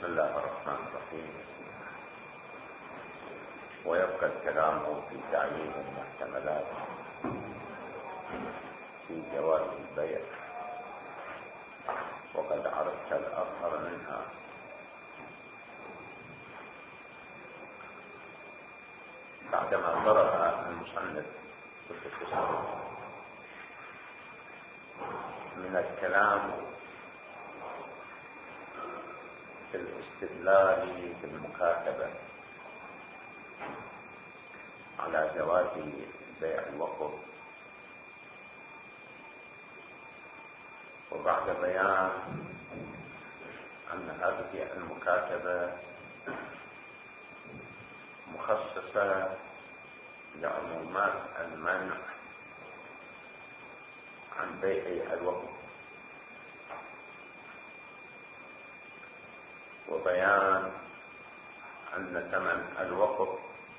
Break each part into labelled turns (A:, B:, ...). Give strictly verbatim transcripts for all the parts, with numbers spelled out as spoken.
A: بسم الله الرحمن الرحيم. ويبقى الكلام في تعيين المحتملات في جواز البيع، وقد عرفت الأظهر منها. بعدما ضرب المصنف في القصة من الكلام في الاستدلال في المكاتبة على جواز بيع الوقف، وبعد بيان أن هذه المكاتبة مخصصة لعمومات المنع عن بيع الوقف، وبيان أن ثمن الوقف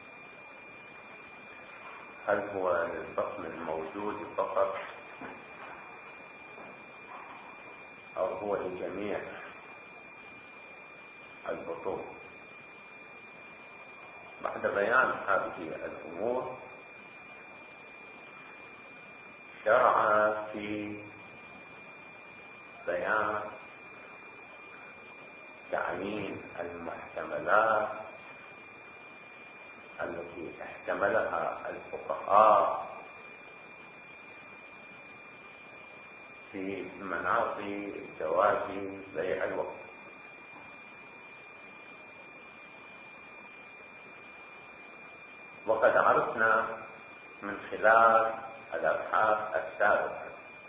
A: هل هو للفصل الموجود فقط أو هو لجميع البطون. بعد بيان هذه الأمور شرع في بيان تعيين المحتملات التي احتملها الفقهاء في مناط جواز بيع الوقف. وقد عرفنا من خلال الأبحاث السابقة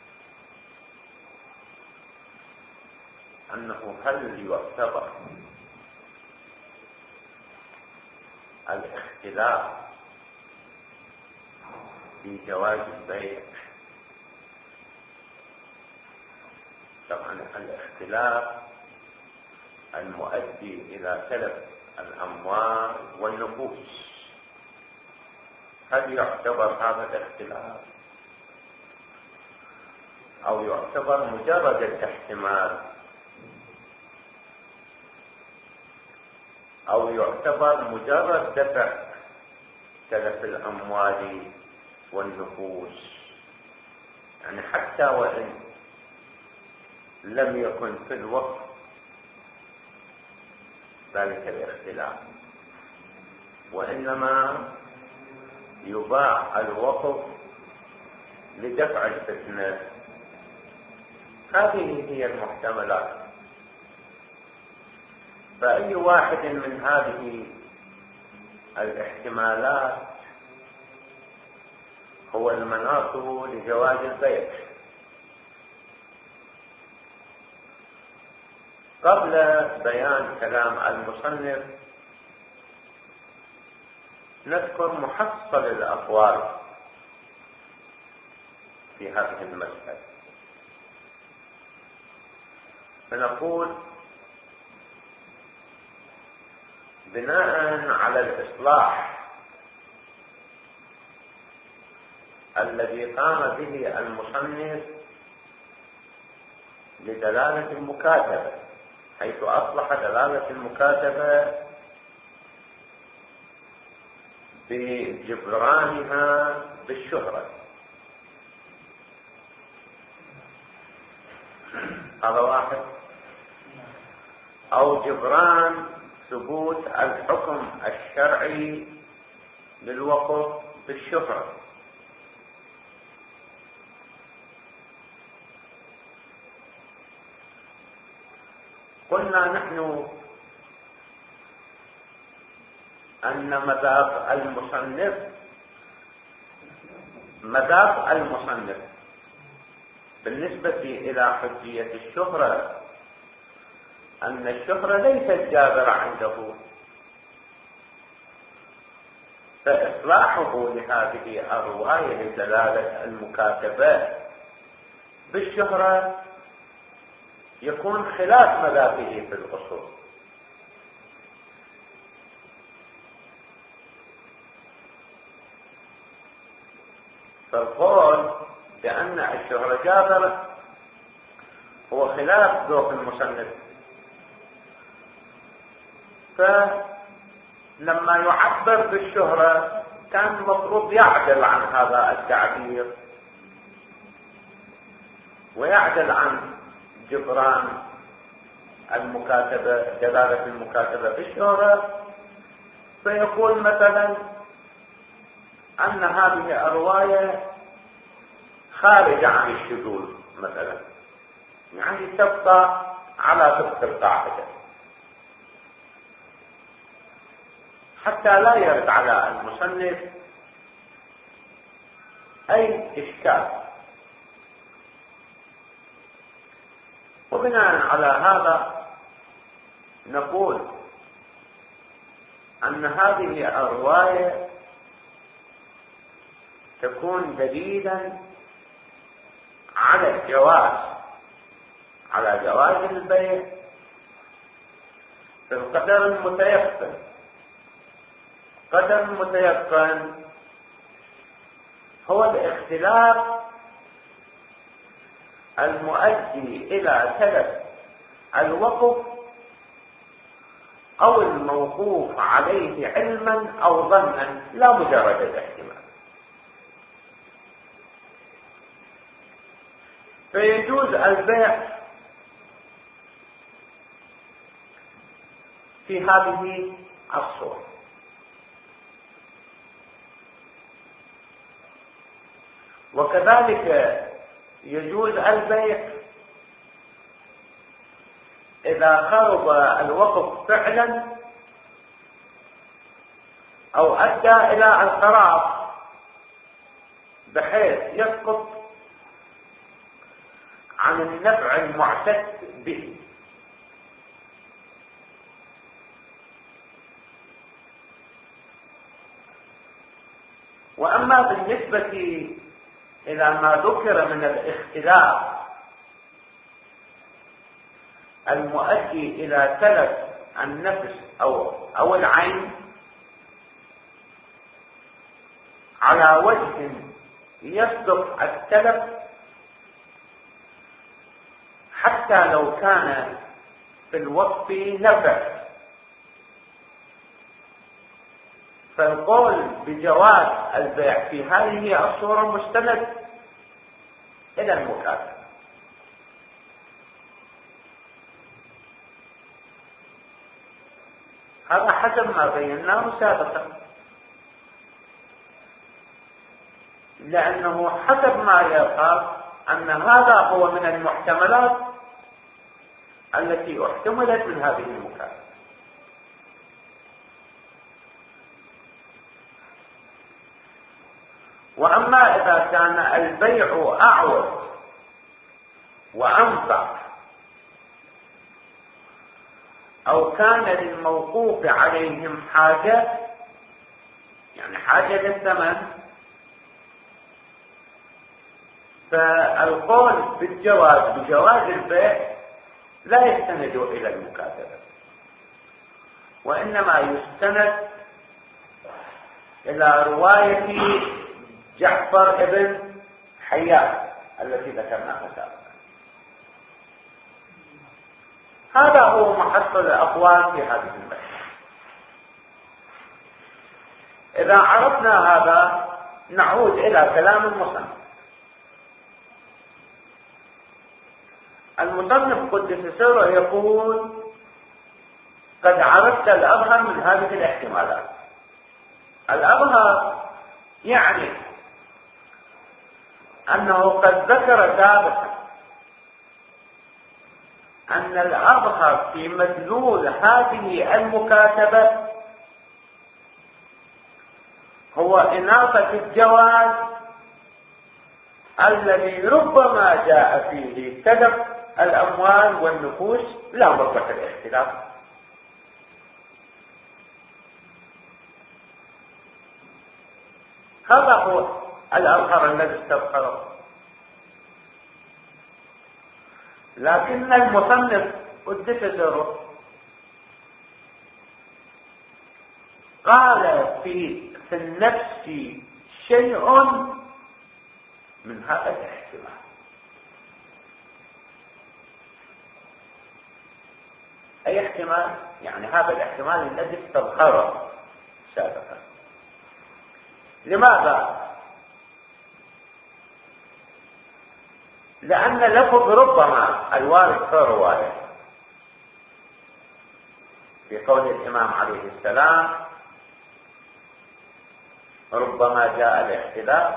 A: أنه هل يعتبر الاختلاف في جواز البيع، طبعا الاختلاف المؤدي إلى تلف الأموال والنفوس، هل يعتبر هذا الاختلاف أو يعتبر مجرد الاحتمال أو يعتبر مجرد دفع تلف الأموال والنفوس؟ يعني حتى وإن لم يكن في الوقت ذلك الاختلاف، وإنما يباع الوقف لدفع الفتنة. هذه هي المحتملات. فأي واحد من هذه الاحتمالات هو المناط لجواز البيع. قبل بيان كلام المصنف نذكر محصل الأقوال في هذه المسألة، فنقول بناء على الإصلاح الذي قام به المصنف لدلالة المكاتبة، حيث أصلح دلالة المكاتبة بجبرانها بالشهرة. هذا واحد. أو جبران ثبوت الحكم الشرعي للوقف بالشهرة. قلنا نحن أن مذاق المصنف مذاق المصنف بالنسبة إلى حجية الشهرة أن الشهرة ليست جابرة عنده، فإصلاحه لهذه الرواية لدلالة المكاتبة بالشهرة يكون خلاف مذاقه في الأصول. فالقول بأن الشهرة جابرة هو خلاف ذوق المصنف، فلما يعبر بالشهرة كان المفروض يعدل عن هذا التعبير ويعدل عن جبران المكاتبة، دلالة المكاتبة بالشهرة، فيقول مثلا أن هذه الرواية خارجة عن الشذوذ مثلا، يعني تبقى على طبق القاعدة حتى لا يرد على المصنف أي إشكال. وبناء على هذا نقول أن هذه الرواية تكون دليلا على الجواز، على جواز البيع في القدر المتيقن. قدر المتيقن هو الاختلاف المؤدي إلى تلف الوقف أو الموقوف عليه علما أو ظنا لا مجرد الاحتمال. فيجوز البيع في هذه الصورة، وكذلك يجوز البيع إذا خرب الوقف فعلا أو أدى إلى الخراب بحيث يسقط عن النفع المعتد به. وأما بالنسبة إلى ما ذكر من الاختلاف المؤدي إلى تلف النفس أو أو العين على وجه يصدق التلف حتى لو كان في الوصف نفع، فالقول بجواز البيع في هذه الصورة مستند إلى المكاتبة. هذا حسب ما بيناه سابقا، لأنه حسب ما يقال أن هذا هو من المحتملات التي احتملت من هذه المكاتبة. وأما إذا كان البيع أعوض وأنفع أو كان للموقوف عليهم حاجة، يعني حاجة للثمن، فالقول بالجواز بجواز البيع لا يستند إلى المكاتبة، وإنما يستند إلى رواية جعفر ابن حيان التي ذكرناها سابقا. هذا هو محصل الأقوال في هذه المسألة. إذا عرفنا هذا نعود إلى كلام المصنف. المصنف قدس سره يقول: قد عرفت الأظهر من هذه الاحتمالات. الأظهر يعني أنه قد ذكر سابقا أن الأظهر في مدلول هذه المكاتبة هو إناقة الجواز الذي ربما جاء فيه تلف الأموال والنفوس لا مطلق الاختلاف. هذا هو الأظهر الذي استظهره. لكن المصنف قدس سره قال في في النفس شيء من هذا الاحتمال. أي احتمال؟ يعني هذا الاحتمال الذي استظهر سابقا. لماذا؟ لأن لفظ ربما الوارد في الرواية في قول الإمام عليه السلام ربما جاء الاختلاف،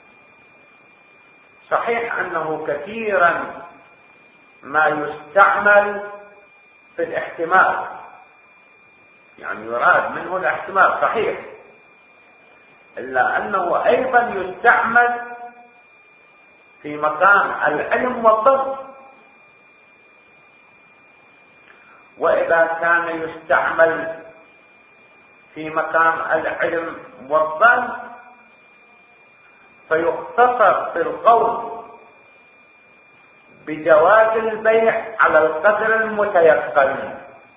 A: صحيح أنه كثيرا ما يستعمل في الاحتمال، يعني يراد منه الاحتمال صحيح، إلا أنه أيضا يستعمل في مقام العلم والظن. وإذا كان يستعمل في مقام العلم والظن فيختصر في القول بجواز البيع على القدر المتيقن،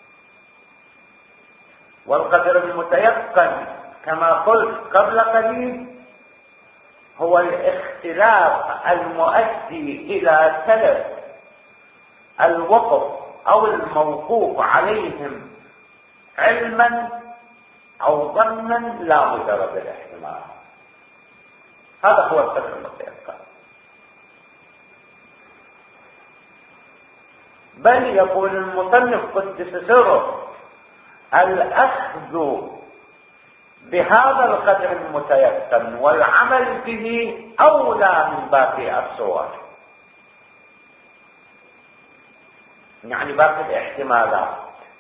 A: والقدر المتيقن كما قلت قبل قليل هو الاختلاف المؤدي إلى تلف الوقف أو الموقوف عليهم علما أو ظنا لا مجرد الاحتمال. هذا هو القدر المتيقن. بل يقول المصنف قدس سره الأخذ بهذا القدر المتيقن والعمل به أولى من باقي الصور، يعني باقي الاحتمالات،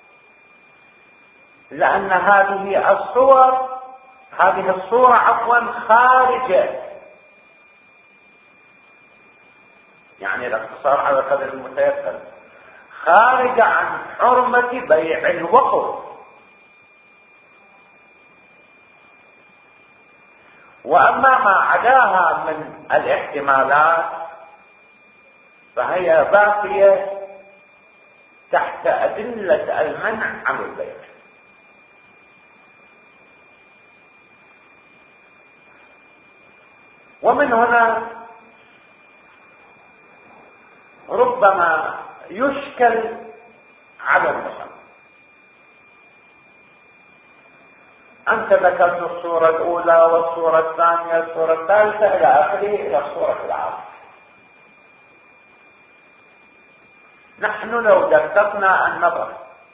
A: لأن هذه الصور هذه الصورة عفوا خارجة، يعني الاقتصار على القدر المتيقن خارجة عن حرمة بيع الوقف. وأما ما عداها من الاحتمالات فهي باقية تحت أدلة المنع عن البيع. ومن هنا ربما يشكل على المصنف. أنت ذكرت الصورة الأولى والصورة الثانية والصورة الثالثة إلى آخره إلى الصورة العامة. نحن لو دققنا النظر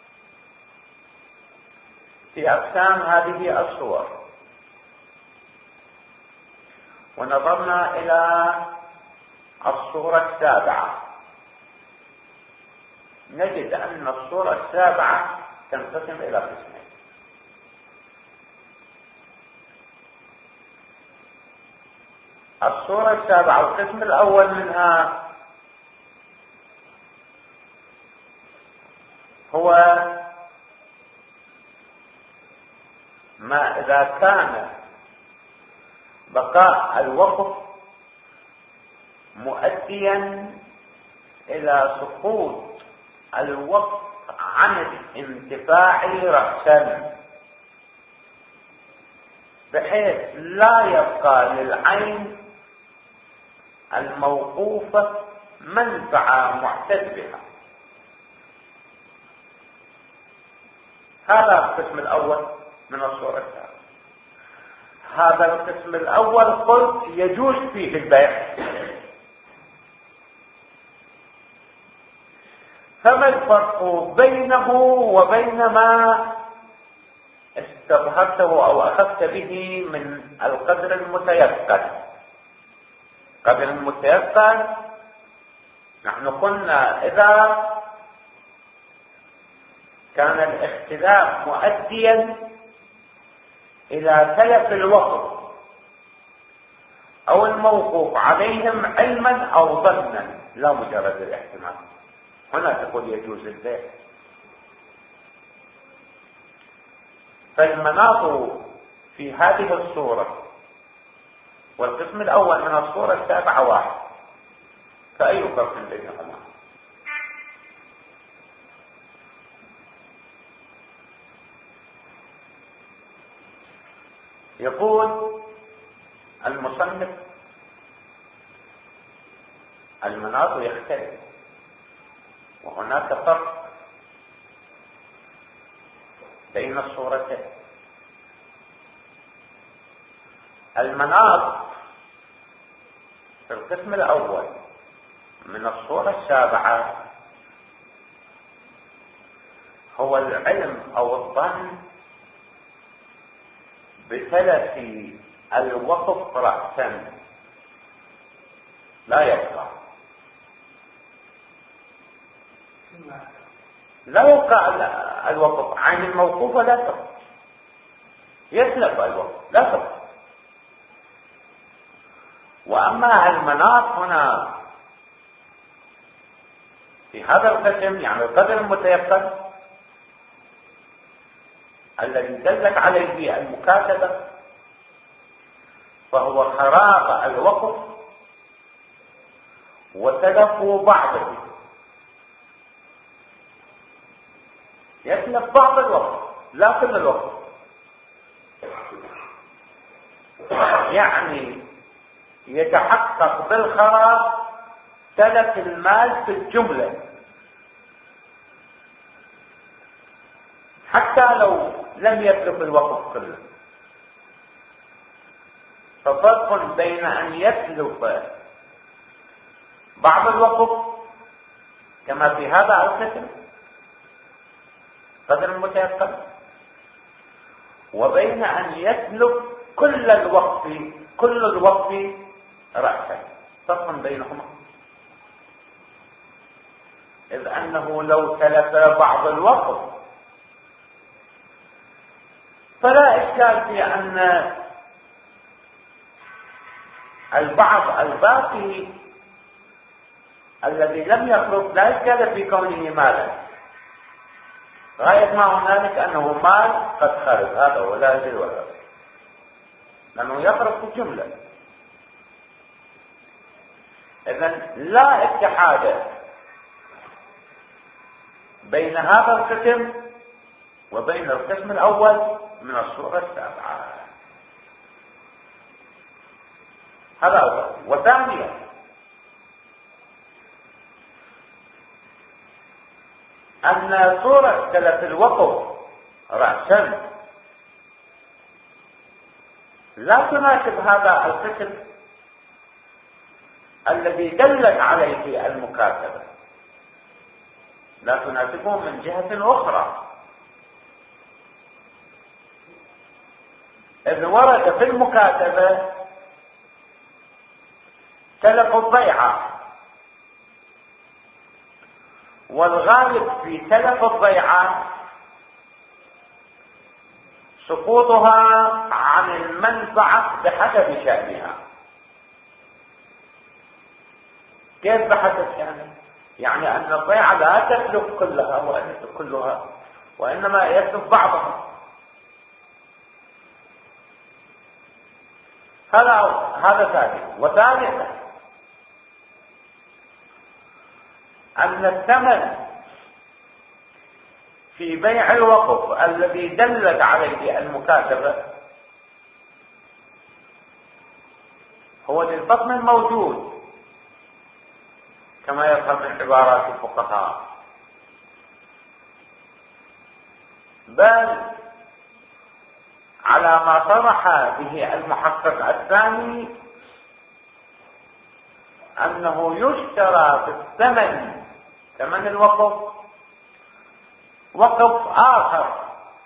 A: في أقسام هذه الصور ونظرنا إلى الصورة السابعة نجد أن الصورة السابعة تنقسم إلى قسمين. الصورة السابعة القسم الأول منها هو ما إذا كان بقاء الوقف مؤديا إلى سقوط الوقف عن الانتفاع رأسا، بحيث لا يبقى للعين الموقوفة منفعة معتد بها. هذا القسم الأول من الصورة الثانية. هذا القسم الأول قلت يجوز فيه البيع. فما الفرق بينه وبين ما استظهرته أو أخذت به من القدر المتيقن؟ قدر المتيقن نحن قلنا إذا كان الاختلاف مؤديا إلى تلف الوقف أو الموقوف عليهم علما أو ظنا لا مجرد الاحتمال، هنا تقول يجوز البيع. فالمناط في هذه الصورة والقسم الأول من الصورة السابعة واحد، فأي فرق بينهما؟ يقول المصنف المناط يختلف، وهناك فرق بين الصورتين. المناط في القسم الأول من الصورة السابعة هو العلم أو الظن بتلف الوقف رأسا لا يبقى، لا يبقى الوقف، عين الموقوفة لا تبقى، يتلف الوقف لا تبقى. وأما المناط هنا في هذا القسم، يعني القدر المتيقن الذي دلت عليه المكاتبة، فهو خراب الوقف وتلف بعضه، يتلف بعض الوقف لا كل الوقف. يعني يتحقق بالخراب تلف المال في الجملة، حتى لو لم يتلف الوقف كله. ففرق بين أن يتلف بعض الوقف كما في هذا القسم قدر المتيقن، وبين أن يتلف كل الوقف كل الوقف رأسا، فرق بينهما. إذ أنه لو تلف بعض الوقف فلا إشكال في أن البعض الباقي الذي لم يخرج لا إشكال في كونه مالا، غاية ما هنالك أنه مال قد خرج، هذا ولا يزيد ولا ينقص، لأنه يخرج في الجملة. إذن لا اتحاد بين هذا القسم وبين القسم الأول من الصورة السابعة. هذا أول. وثانيا أن صورة تلف الوقف رأسا لا تناسب هذا القسم الذي دلت عليه المكاتبة، لا تناسبه من جهة أخرى. إذ ورد في المكاتبة تلف الضيعة، والغالب في تلف الضيعة سقوطها عن المنفعة بحسب شأنها. كيف بحسب شأنها؟ يعني أن الضيعة لا تتلف كلها وإن كلها وإنما يتلف بعضها. هذا هذا ثالث. وثالثا أن الثمن في بيع الوقف الذي دلت عليه المكاتبة هو للفصل الموجود كما يظهر من عبارات الفقهاء، بل على ما صرح به المحقق الثاني أنه يشترى بالثمن ثمن الوقف وقف آخر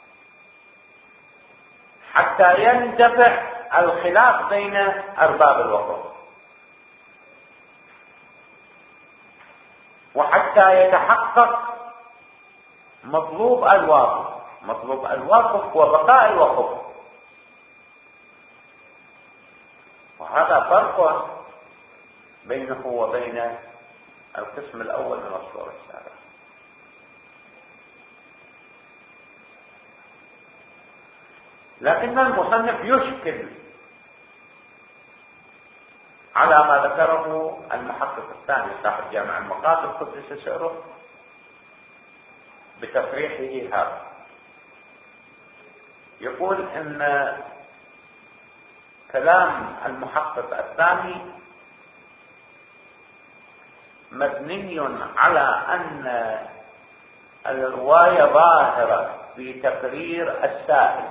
A: حتى يندفع الخلاف بين أرباب الوقف، وحتى يتحقق مطلوب الواقف. مطلوب الواقف وبقاء الوقف، وهذا فرق بينه وبين القسم الأول من الصورة السابقة. لكن المصنف يشكل على ما ذكره المحقق الثاني صاحب جامع المقاصد قدس سره بتصريحه هذا. يقول ان كلام المحقق الثاني مبني على ان الرواية ظاهرة في تقرير السائل.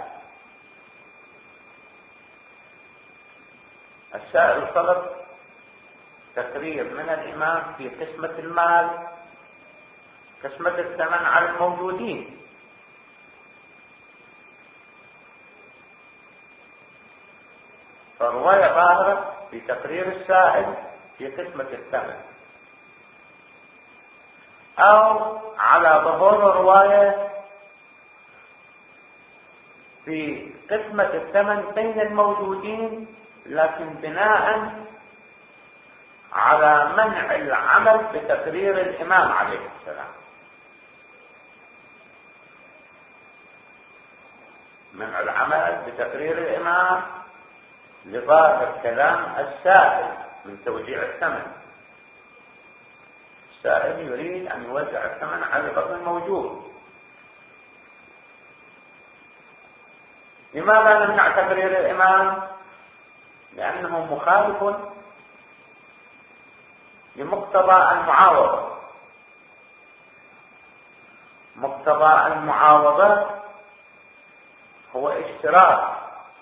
A: السائل طلب تقرير من الإمام في قسمة المال، قسمة الثمن على الموجودين. فالرواية ظاهرة في تقرير السائل في قسمة الثمن، أو على ظهور الرواية في قسمة الثمن بين الموجودين، لكن بناء على منع العمل بتقرير الإمام عليه السلام، منع العمل بتقرير الإمام لظاهر كلام السائل من توزيع الثمن. السائل يريد أن يوزع الثمن على البطن الموجود. لماذا نمنع تقرير الإمام؟ لأنه مخالف لمقتضى المعاوضة. مقتضى المعاوضة هو اشتراك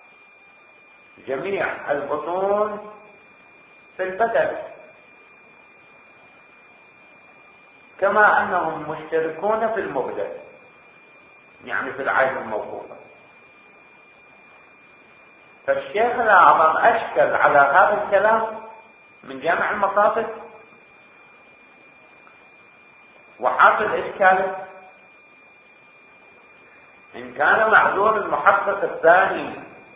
A: جميع البطون في البدل، كما أنهم مشتركون في المبدل، يعني في العين الموقوفة. فالشيخ الأعظم أشكل على هذا الكلام من جامع المقاصد، وحاصل إشكاله إن كان معذور المحقق الثاني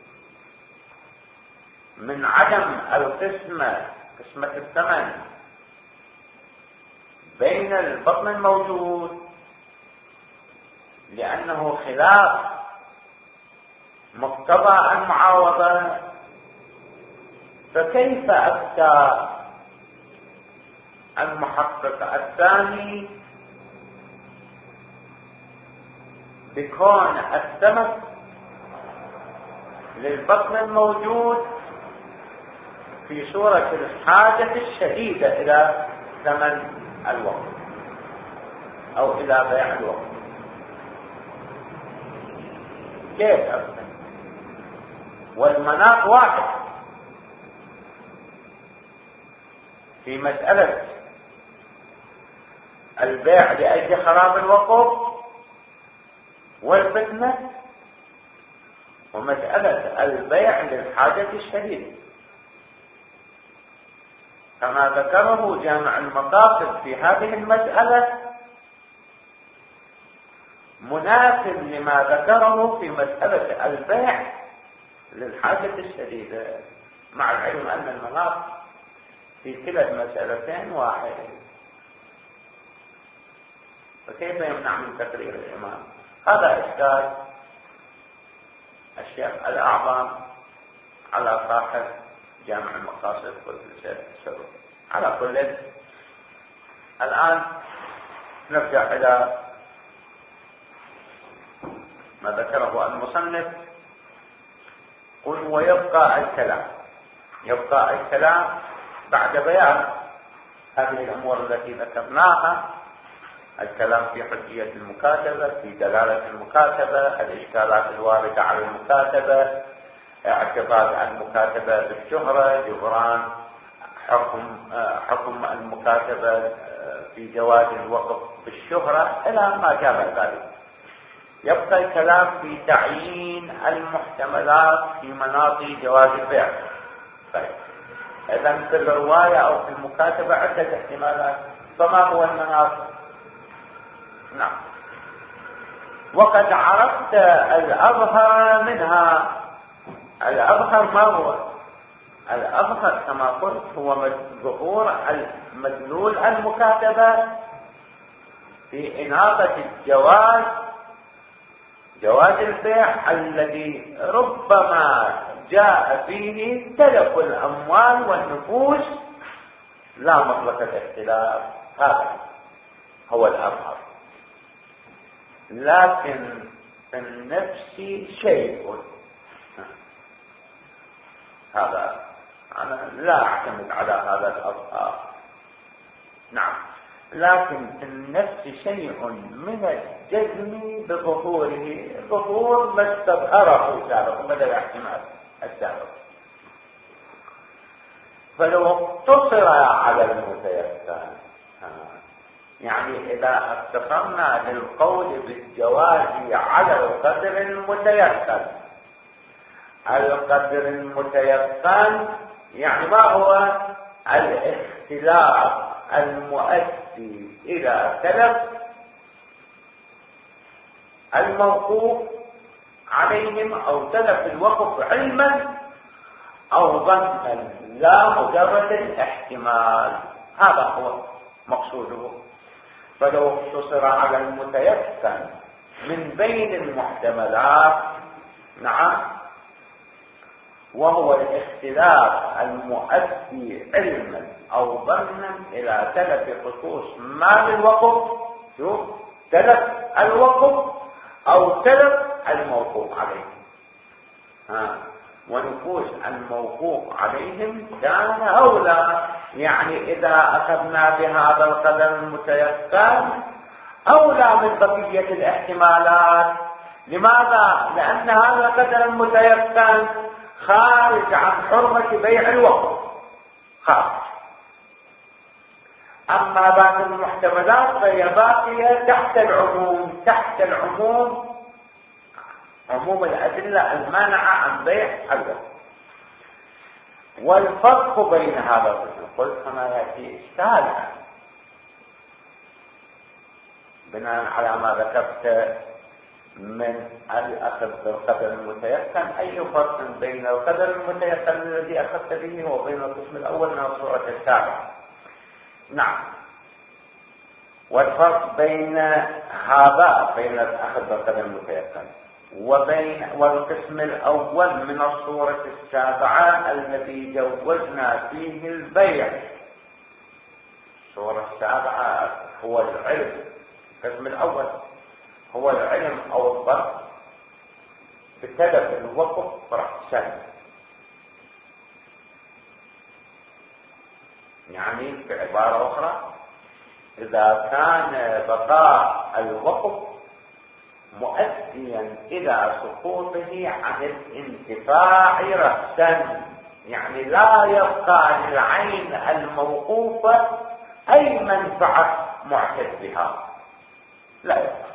A: من عدم القسمة قسمة الثمن بين البطن الموجود لأنه خلاف مقتضى المعاوضة، فكيف أفتى المحقق الثاني بكون الثمن للبطن الموجود في صورة الحاجة الشديدة إلى ثمن الوقت أو إلى بيع الوقت؟ كيف أفتى؟ والمناط واحد في مسألة البيع لأجل خراب الوقوف والفتنة، ومسألة البيع للحاجة الشديدة، كما ذكره جامع المقاصد في هذه المسألة مناسب لما ذكره في مسألة البيع للحاجة الشديدة، مع العلم أن المناط في كلا المسألتين واحد. فكيف يمنع من تقرير الإمام؟ هذا إشكال الشيخ الأعظم على صاحب جامع المقاصد والفلسفة السبب. على كل، الآن نرجع إلى ما ذكره المصنف. قل ويبقى الكلام، يبقى الكلام بعد بيان هذه الأمور التي ذكرناها: الكلام في حجية المكاتبة، في دلالة المكاتبة، الإشكالات الواردة على المكاتبة، اعتقاد المكاتبة بالشهرة، جبران حكم حكم المكاتبة في جواز الوقف بالشهرة، إلى ما شابه ذلك. يبقى الكلام في تعيين المحتملات في مناط جواز البيع. طيب، إذا في الرواية أو في المكاتبة عدة احتمالات، فما هو المناط؟ نعم، وقد عرفت الأظهر منها. الأظهر ما هو؟ الأظهر كما قلت هو ظهور مدلول المكاتبة في إناقة الجواز، جواز البيع الذي ربما جاء فيه تلف الأموال والنفوس لا مطلق الاختلاف. هذا هو الأظهر. لكن في النفس شيء، هذا أنا لا أعتمد على هذا الأظهار. نعم، لكن في النفس شيء من الجزم بظهوره، ظهور ما استظهره سابقا بدل الاحتمال السابق. فلو اقتصر على المتيقن، يعني اذا اقتصرنا للقول بالجواز على القدر المتيقن، القدر المتيقن يعني ما هو؟ الاختلاف المؤدي الى تلف الموقوف عليهم او تلف الوقف علما او ظنا لا مجرد الاحتمال، هذا هو مقصوده. فلو اقتصر على المتيقن من بين المحتملات، نعم، وهو الاختلاف المؤدي علما او ظنا الى تلف خصوص مال الوقف، شوف، تلف الوقف او تلف الموقوف عليه، ها، ونفوس الموقوف عليهم كان اولى. يعني اذا اخذنا بهذا القدر المتيقن اولى من بقية الاحتمالات. لماذا؟ لان هذا القدر المتيقن خارج عن حرمة بيع الوقف، خارج. اما بعض المحتملات فهي باقية تحت العموم، تحت العموم، عموم الادلة المانعة عن بيع الوقف. والفرق بين هذا القسم، قلت هنا ياتي اشكال بناء على ما ذكرت من الاخذ بالقدر المتيقن. اي فرق بين القدر المتيقن الذي اخذت به وبين القسم الاول من الصورة السابعة؟ نعم، والفرق بين هذا بين الاخذ بالقدر المتيقن وبين والقسم الاول من الصورة السابعة الذي جوزنا فيه البيع. الصورة السابعة هو العلم، القسم الاول هو العلم او الظن بتلف الوقف رأسا. يعني بعبارة اخرى، اذا كان بقاء الوقف مؤديا الى سقوطه عن الانتفاع رأسا، يعني لا يبقى للعين الموقوفة اي منفعة معتد بها، لا يبقى.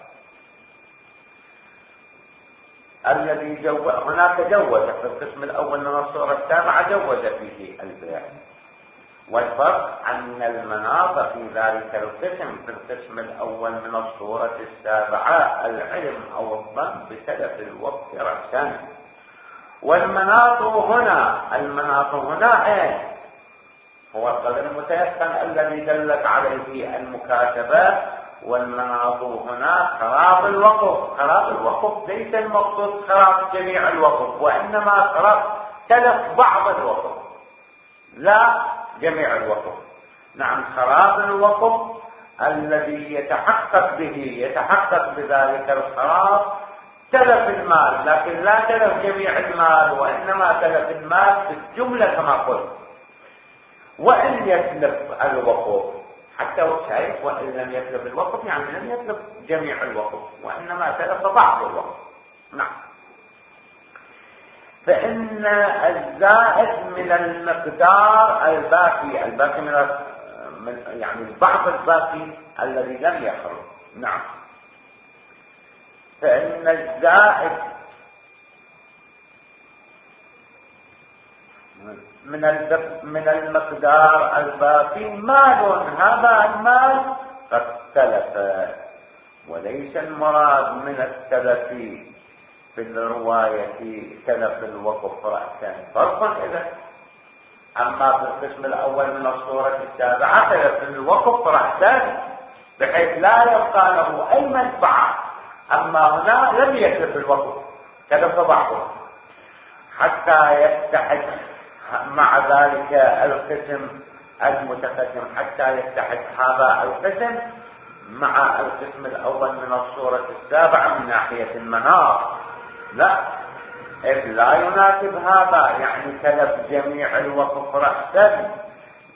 A: الذي جوز هناك جوز في القسم الاول من الصورة السابعة جوز فيه البيع. والفرق ان المناط في ذلك القسم في القسم الاول من الصورة السابعة العلم او الظن بتلف الوقت رأسا. والمناط هنا، المناط هنا ايه؟ هو القدر المتيقن الذي دلت عليه المكاتبة. والمناط هنا خراب الوقف. خراب الوقف ليس المقصود خراب جميع الوقف، وانما خراب تلف بعض الوقف لا جميع الوقف. نعم، خراب الوقف الذي يتحقق به يتحقق بذلك الخراب تلف المال، لكن لا تلف جميع المال، وانما تلف المال في الجملة كما قلت. وان يتلف الوقف حتى وشايف، وان لم يتلف الوقف يعني لم يتلف جميع الوقف، وانما تلف بعض الوقف. نعم، فإن الزائد من المقدار الباقي، الباقي من يعني البعض الباقي الذي لم يخرج. نعم، فإن الزائد من من المقدار الباقي مال، هذا المال قد تلف، وليس المراد من التلف في الرواية تلف الوقف رأسا. فرق إذا. أما في القسم الأول من الصورة السابعة تلف الوقف رأسا بحيث لا يبقى له أي منفعة. أما هنا لم يتلف الوقف، تلف بعضه حتى يتحد مع ذلك القسم المتقدم، حتى يتحد هذا القسم مع القسم الأول من الصورة السابعة من ناحية المناط. لا، إذ لا يناسب هذا، يعني تلف جميع الوقف رأسا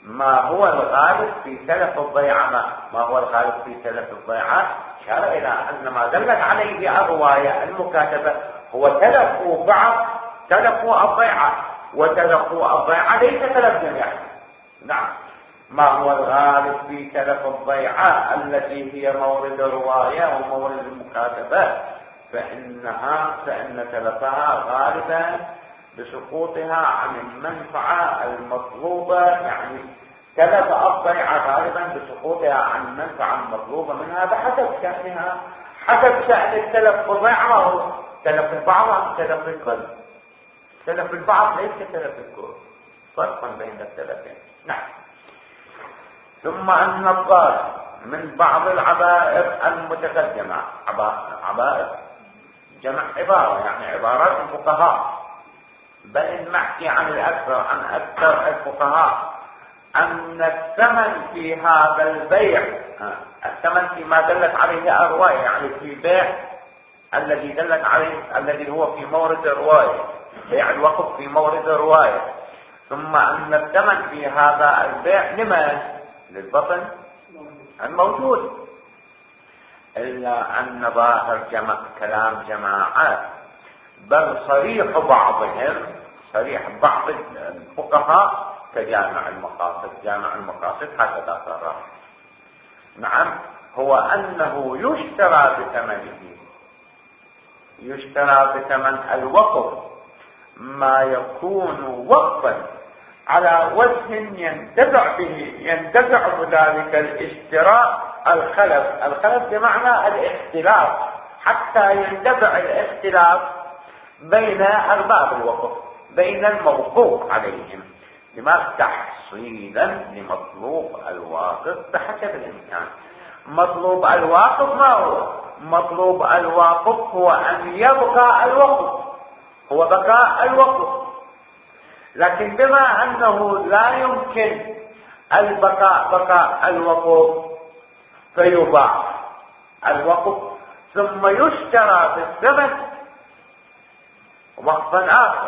A: ما هو الغالب في تلف الضيعة ما, ما هو الغالب في تلف الضيعة؟ أشار إلى أن ما دلت عليه الرواية المكاتبة هو تلف بعض تلف الضيعة، وتلف الضيعة ليس تلف جميعا. نعم، ما هو الغالب في تلف الضيعة التي هي مورد الرواية ومورد المكاتبة، فإنها فإن تلفها غالبا بسقوطها عن المنفعة المطلوبة، يعني تلف الضيعة غالبا بسقوطها عن المنفعة المطلوبة منها بحسب شأنها، حسب شأن التلف الضيعة. ما هو تلف البعض عن تلف الكل؟ تلف البعض ليس تلف الكل، فرق بين التلفين. نعم. ثم أن الضار من بعض العبائر المتقدمة، عبائر جمع عبارة يعني عبارات الفقهاء، بل إن نحكي عن الأكثر عن أكثر الفقهاء أن الثمن في هذا البيع، الثمن فيما دلت عليه الرواية، يعني في البيع الذي دلت عليه الذي هو في مورد الرواية، بيع الوقف في مورد الرواية، ثم أن الثمن في هذا البيع لما؟ للبطن الموجود. إلا أن ظاهر جمع كلام جماعات، بل صريح بعضهم، صريح بعض الفقهاء كجامع المقاصد، جامع المقاصد هكذا صرح، نعم، هو أنه يشترى بثمنه، يشترى بثمن الوقف ما يكون وقفا على وجه ينتفع به، ينتفع بذلك الاشتراء الخلف، الخلف بمعنى الاختلاف، حتى يندفع الاختلاف بين أرباب الوقف، بين الموقوف عليهم، لما تحصيلا لمطلوب الواقف بحسب الإمكان. مطلوب الواقف ما هو؟ مطلوب الواقف هو أن يبقى الوقف، هو بقاء الوقف، لكن بما أنه لا يمكن البقاء بقاء الوقف فيباع الوقف ثم يشترى بالثمن وقفا آخر،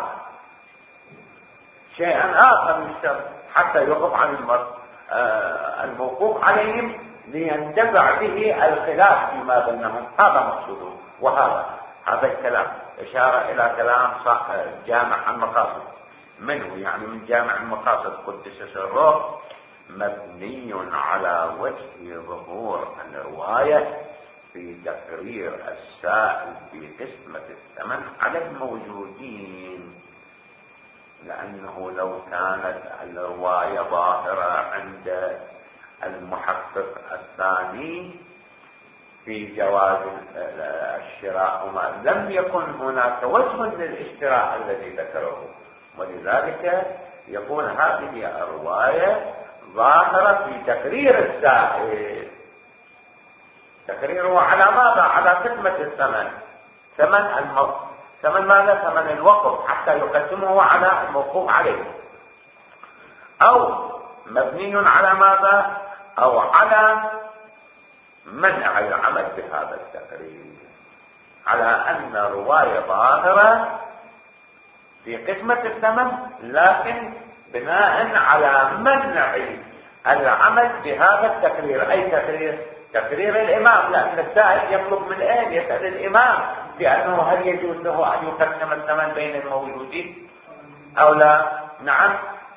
A: شيئا آخر يشترى حتى يوقف عن المرء الموقوف عليهم ليندفع به الخلاف فيما بينهم. هذا مقصوده. وهذا هذا الكلام إشارة إلى كلام جامع المقاصد، منه يعني من جامع المقاصد قدس سره، مبني على وجه ظهور الرواية في تقرير السائل في قسمة الثمن على الموجودين، لأنه لو كانت الرواية ظاهرة عند المحقق الثاني في جواز الشراء وما لم يكن هناك وجه للاشتراء الذي ذكره، ولذلك يكون هذه الرواية ظاهرة في تقرير السائل، تقريره على ماذا؟ على قسمة الثمن، ثمن الموقف، ثمن ماذا؟ ثمن الوقف، حتى يقسمه على الموقوف عليه، أو مبني على ماذا؟ أو على منع العمل بهذا التقرير، على أن الرواية ظاهرة في قسمة الثمن، لكن بناء على منع العمل بهذا التقرير. أي تقرير؟ تقرير الإمام، لأن السائل يطلب من أين؟ يسأل الإمام بأنه هل يجوز له أن يقسم الثمن بين الموجودين أو لا؟ نعم،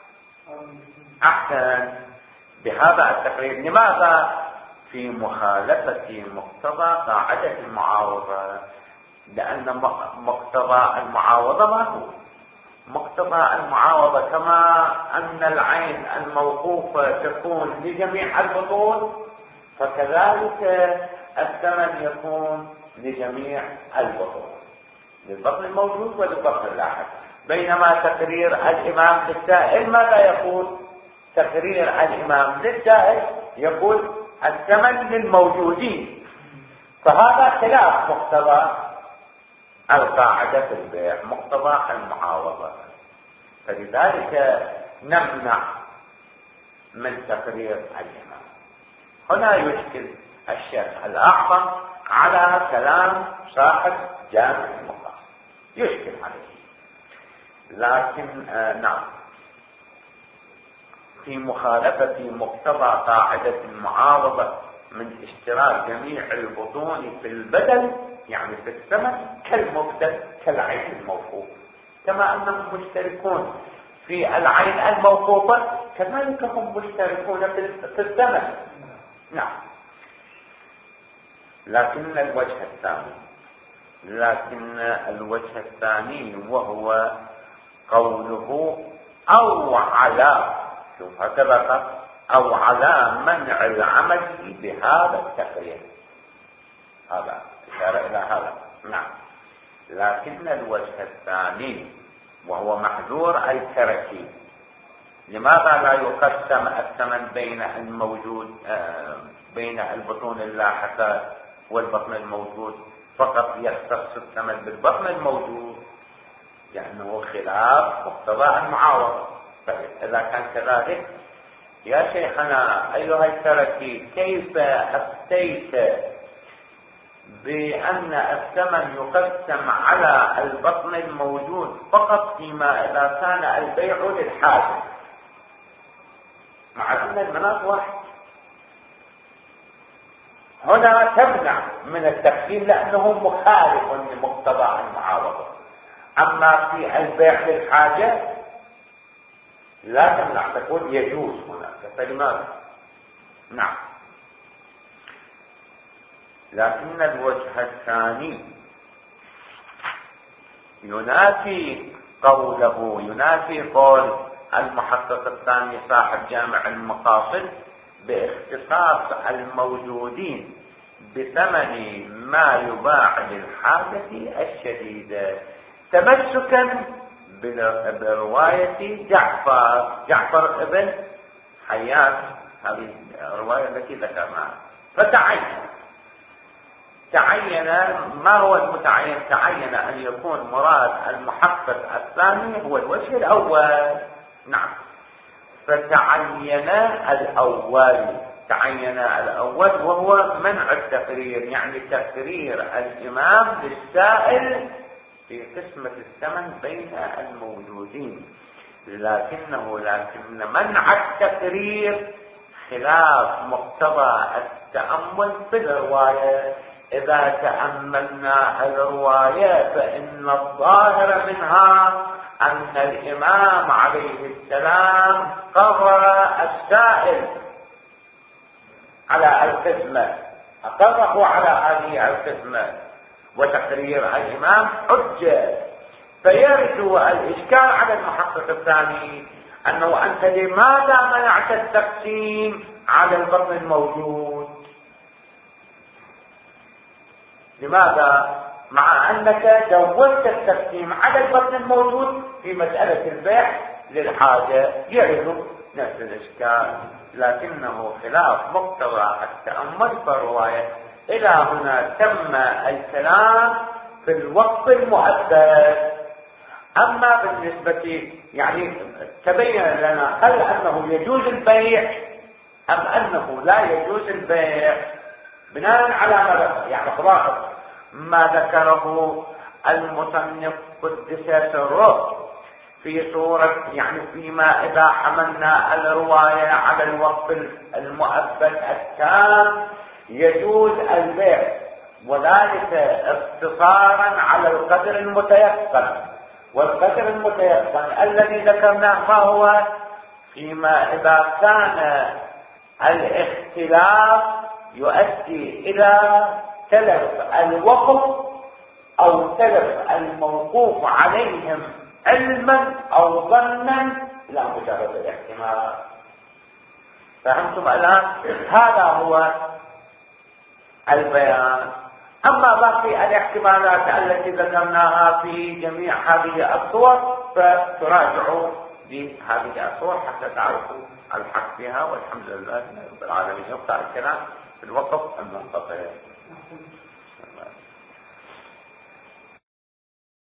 A: أحسن، بهذا التقرير. لماذا؟ في مخالفة مقتضى قاعدة المعاوضة، لأن مقتضى المعاوضة ما هو؟ مقتضى المعاوضة كما أن العين الموقوفة تكون لجميع البطون، فكذلك الثمن يكون لجميع البطون، للبطن الموجود وللبطن اللاحق. بينما تقرير الإمام للسائل ماذا يقول؟ تقرير الإمام للسائل يقول الثمن للموجودين، فهذا خلاف مقتضى القاعدة في البيع، مقتضى المعاوضة، فلذلك نمنع من تقرير الإمام. هنا يشكل الشيخ الأعظم على كلام صاحب جامع المقاصد، يشكل عليه، لكن آه نعم في مخالفة مقتضى قاعدة المعاوضة من اشتراك جميع البطون في البدل يعني في الثمن كالمبدل كالعين الموقوف، كما أنهم مشتركون في العين الموقوفة كذلك هم مشتركون في الثمن. نعم. لكن الوجه الثاني لكن الوجه الثاني وهو قوله أو على، شوف هكذا، أو على منع العمل بهذا التقرير، هذا إشارة إلى هذا. نعم. لكن الوجه الثاني وهو محذور التركي، لماذا لا يقسم الثمن بين الموجود آه بين البطون اللاحقة والبطن الموجود، فقط يختص الثمن بالبطن الموجود لأنه خلاف مقتضى المعاوضة. طيب إذا كان كذلك يا شيخنا أيها التركي، كيف أفتيت بأن الثمن يقسم على البطن الموجود فقط فيما إذا كان البيع للحاجة، مع أن المناط واحد؟ هنا تمنع من التقسيم لأنه مخالف لمقتضى المعاوضة، أما في البيع للحاجة لا تمنع، تقول يجوز هناك. فلماذا؟ نعم. لكن الوجه الثاني ينافي قوله، ينافي قول المحقق الثاني صاحب جامع المقاصد باختصاص الموجودين بثمن ما يباع للحاجة الشديدة، تمسكا برواية جعفر جعفر ابن حيان، هذه الرواية التي ذكرناها. فتعين تعين ما هو المتعين؟ تعين أن يكون مراد المحقق الثاني هو الوجه الأول. نعم. فتعين الأول تعين الأول وهو منع التقرير، يعني تقرير الإمام للسائل في قسمة الثمن بين الموجودين، لكنه لكن منع التقرير خلاف مقتضى التأمل في الرواية. إذا تأملنا الرواية فإن الظاهر منها أن الإمام عليه السلام قرر السائل على القسمة، أقره على هذه القسمة، وتقرير الإمام حجة. فيرد الإشكال على المحقق الثاني أنه أنت لماذا منعت التقسيم على البطن الموجود؟ لماذا؟ مع أنك جوزت التقسيم على البطن الموجود في مسألة البيع للحاجة. يرد نفس الإشكال، لكنه خلاف مقتضى التأمل في الرواية. إلى هنا تم الكلام في الوقت المؤبد. أما بالنسبة يعني تبين لنا هل أنه يجوز البيع أم أنه لا يجوز البيع بناء على ما يعني خلاصة ما ذكره المصنف قدس سره في صورة يعني فيما إذا حملنا الرواية على الوقت المؤبد التام يجوز البيع، وذلك اقتصارا على القدر المتيقن. والقدر المتيقن الذي ذكرناه ما هو؟ فيما إذا كان الاختلاف يؤدي إلى تلف الوقف أو تلف الموقوف عليهم علما أو ظنا لا مجرد الاحتمال. فهمتم الآن؟ هذا هو البيان. أما باقي الاحتمالات التي ذكرناها في جميع هذه الصور فتراجعوا بهذه الصور حتى تعرفوا الحق فيها. والحمد لله رب العالمين. يبقى الكلام في الوقف المنقطع.